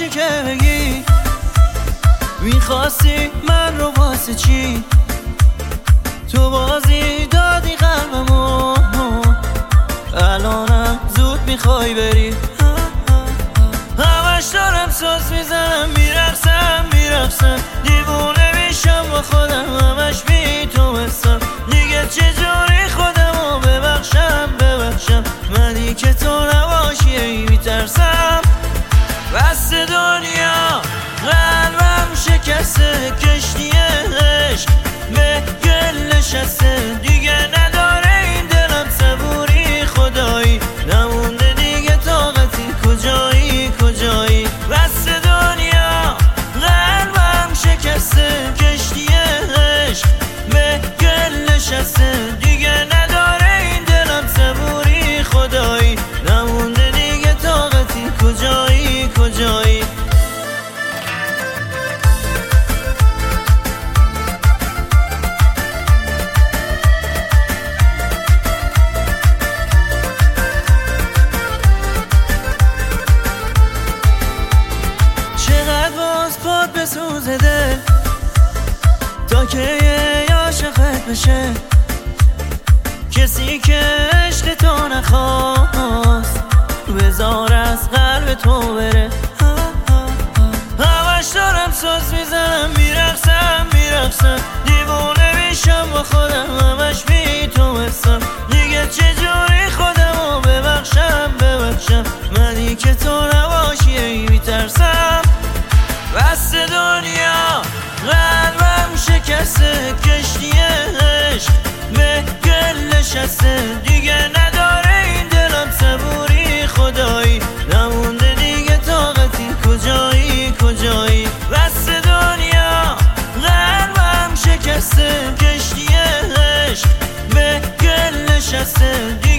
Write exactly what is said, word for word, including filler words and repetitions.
چی که بگی؟ میخواستی من رو واسه چی؟ تو بازی دادی قلبمو، الانم زود میخوای بری. همش دارم ساز میزنم، میرقصم میرقصم، دیوونه میشم با خودم، همش بی تو بستم. دیگه چجوری خودمو ببخشم ببخشم، منی که تو نباشی ای میترسم. بس دنیا قلبم شکسته، کشتی عشق به گل نشسته، دیگه نداره این دلم صبوری خدایی، نمونده دیگه طاقتی، کجایی کجایی. بس دنیا قلبم شکسته، کشتی عشق به گل نشسته، دیگه نداره این دلم صبوری خدایی، نمونده دیگه طاقتی، کجایی کجایی. چقدر باز پاد بسوزه دل تا که یه عاشقت بشه، کسی که عشق تو نخواست بذار از قلب تو بره. همش دارم ساز میزنم، میرقصم میرقصم، دیوونه میشم با خودم، همش بی تو بستم. دیگه چجوری خودمو ببخشم ببخشم، منی که تو نباشی ای میترسم. بس دنیا قلبم شکسته، کشتی عشق به گل نشسته، دیگه نداره این دلم صبوری خدایی، نمونده دیگه طاقتی، کجایی کجایی. بس دنیا قلبم شکسته، کشتی عشق به گل نشسته.